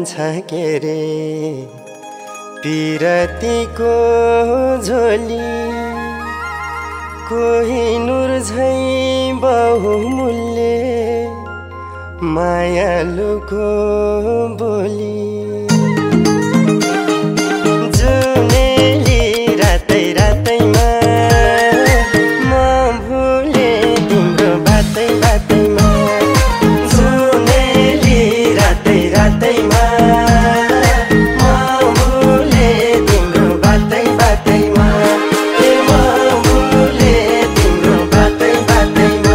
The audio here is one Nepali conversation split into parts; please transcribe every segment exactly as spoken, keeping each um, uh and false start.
जान्छ के रे पिरतीको झोली कोहिनुर झैं बहुमूल्य मायालुको बोली जुनेली रातै रातैमा म भुले तिम्रो बातै बातैमा जुनेली रातै रातैमा म भुले तिम्रो बातै बातैमा ए म भुले तिम्रो बातै बातैमा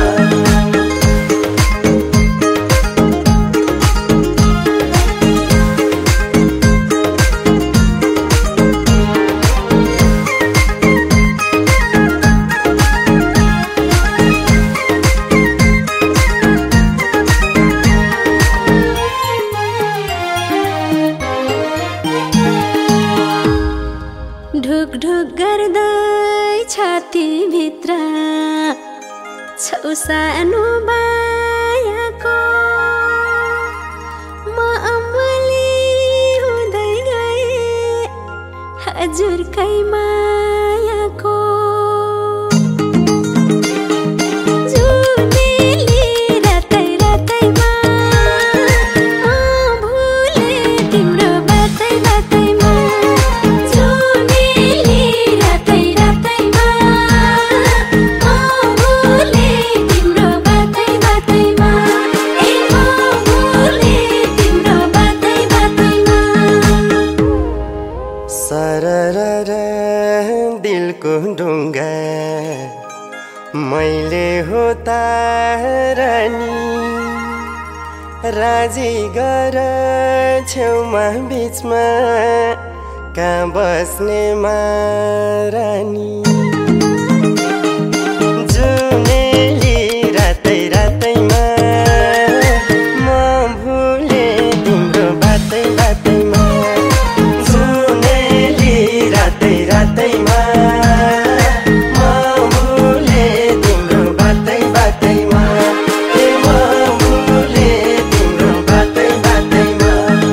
ढुक ढुक गर्दै छाती भित्र छौ सानो मायाको म अमली हुँदै गए हजुरकै मायाको जुनेली रातै रातैमा म भुले तिम्रो बातै बातैमा सररर दिलको ढुङ्गा मैले हो तारानी राजी गर छेउमा बिचमा कहाँ बस्ने महारानी जुनेली रातै रातैमा म भुले तिम्रो बातै बातैमा रातै रातैमा म भुले तिम्रो बातै बातैमा ए म भुले तिम्रो बातै बातैमा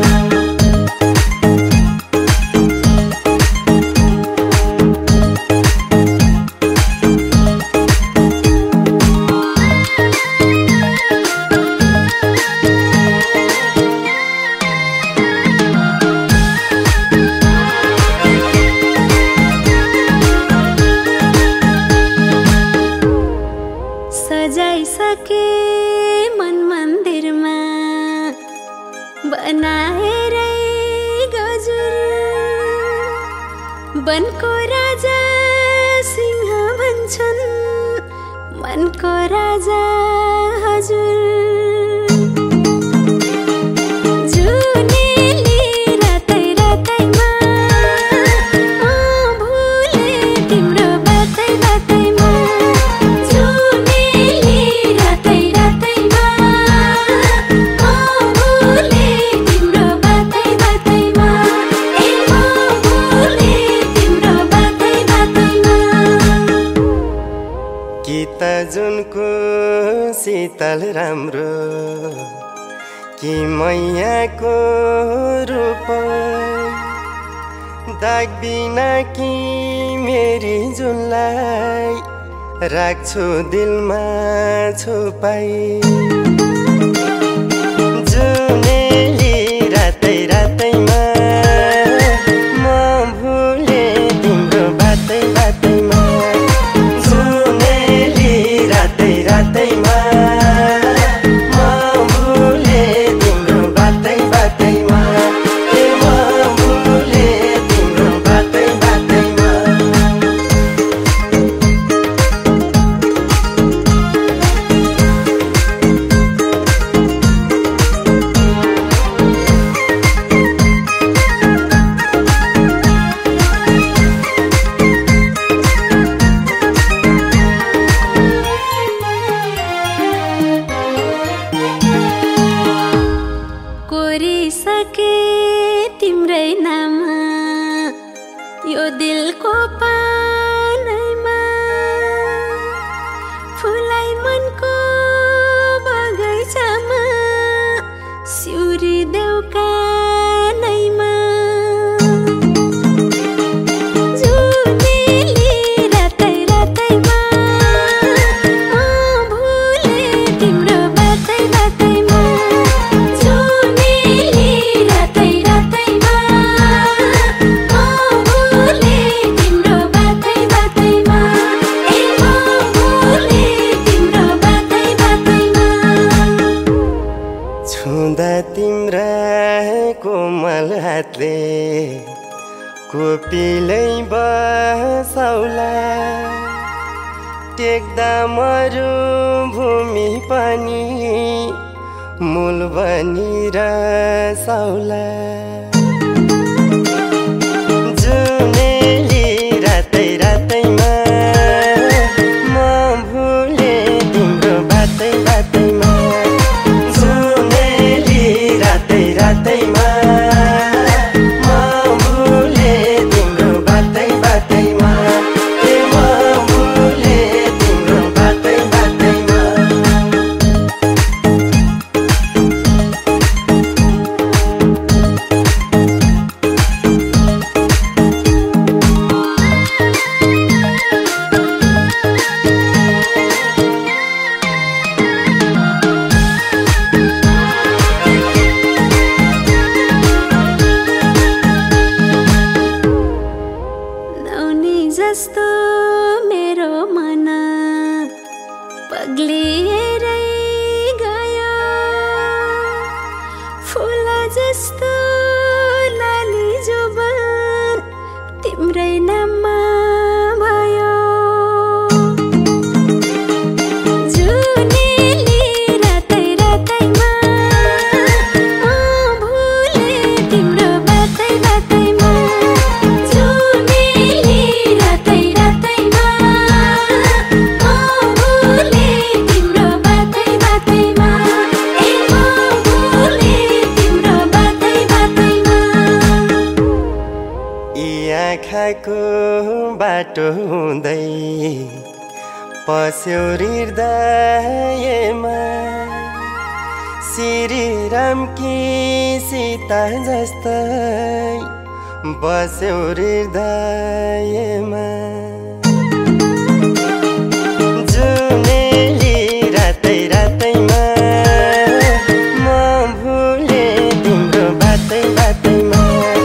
सजाइसके मन मन्दिरमा बनाएरै गजुर वनको राजा सिंह भन्छन् मनको राजा हजुर जुनेली रातै रातैमा म भुले तिम्रो बातै बातैमा कि त जुनको शीतल राम्रो कि मैयाको रूप दाग बिना कि मेरी जुनलाई राख्छु दिलमा छुपाई जुनेली रातै रातैमा म भुले तिम्रो बातै बातैमा रातै रातैमा म भुले तिम्रो बातै बातैमा ए म भुले तिम्रो बातै बातैमा कोरिसके तिम्रै नाम यो दिलको पानैमा फुलाई मनको बगैँचामा सिउरी देउका रातले कोपिलै बसौला टेक्दा मरुभूमि पनि मूल बनिरसौला जुनेली रातै रातैमा म भुले तिम्रो बातै बातैमा जुनेली रातै रातैमा म भुले तिम्रो बातै बातैमा ए म भुले तिम्रो बातै बातैमा जस्तो मेरो मन पग्लिएरै गयो फुल जस्तो लाली जुबान तिम्रै नाममा भयो जुनेली रातै रातैमा म भुले तिम्रो बातै बातैमा आँखाको बाटो हुँदै पस्यो हृदयमा श्रीरामकी सीता जस्तै बस्यो हृदयमा जुनेली रातै रातैमा म भुले तिम्रो बातै बातैमा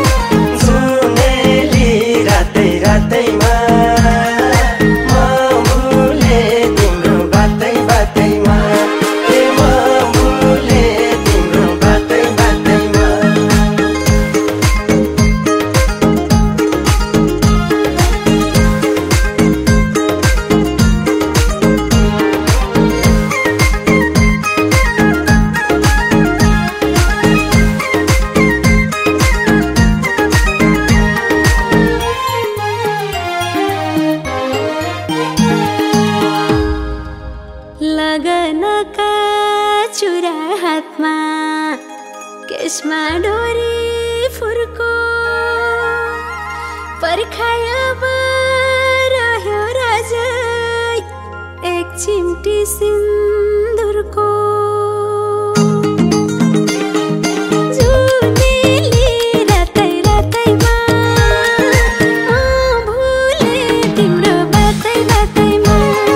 रातै रातैमा म भुले तिम्रो बातै बातैमा ए म भुले तिम्रो बातै बातैमा लगनका चुरा हातमा केसमा डोरी फुर्को पर्खायो रह्यो राजा एक चिम्टी सिन्दुरको जुनेली रातै रातैमा म भुले तिम्रो बातै बातैमा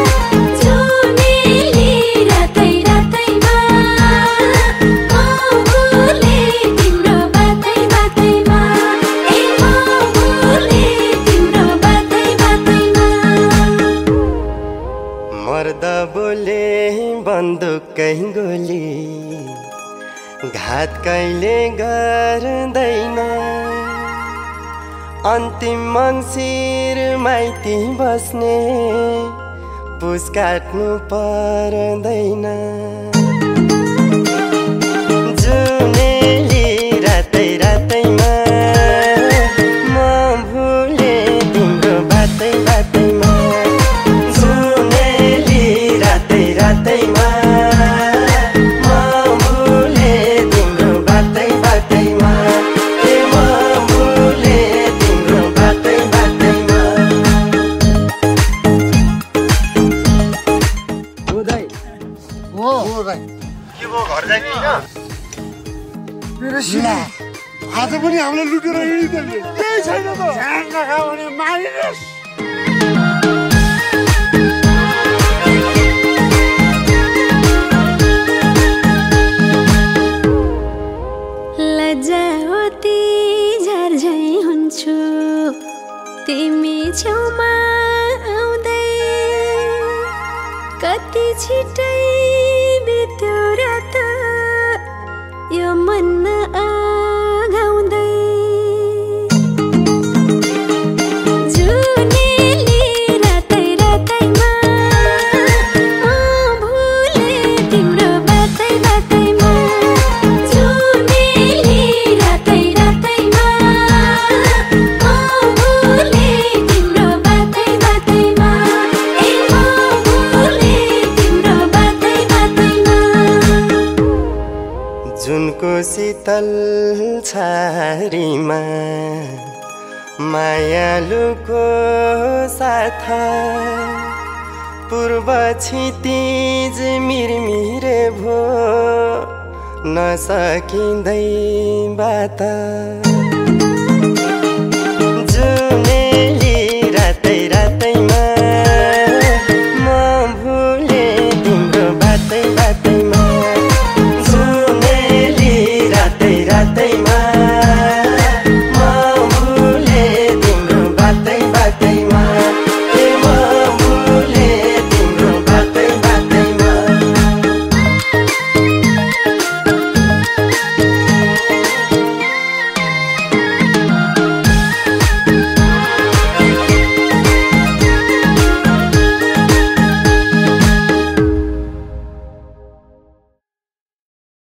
मर्दा बोले बन्दुकै गोली घात कहिले गर्दैन अन्तिम मङ्सिर माइती बस्ने पुस काट्नु पर्दैन जुनेली रातै रातैमा म भुले तिम्रो बातै बातैमा रातै रातैमा म भुले तिम्रो बातै बातैमा ए म भुले तिम्रो बातै बातैमा हो दाइ हो हो दाइ के भयो घर जाने हैन मेरो सिला आज पनि हामीलाई लुटेर हिँडिदिए केही छैन त ध्यान नखा भने मारिदेस् लज्जावती झर्झै हुन्छु तिमी छेउमा आउँदै कति छिटै बित्यो रात यो मन आघाउँदै मनको शीतल छारीमा मायालुको साथ पूर्व क्षितिज मिरमिरे भो नसकिँदै बात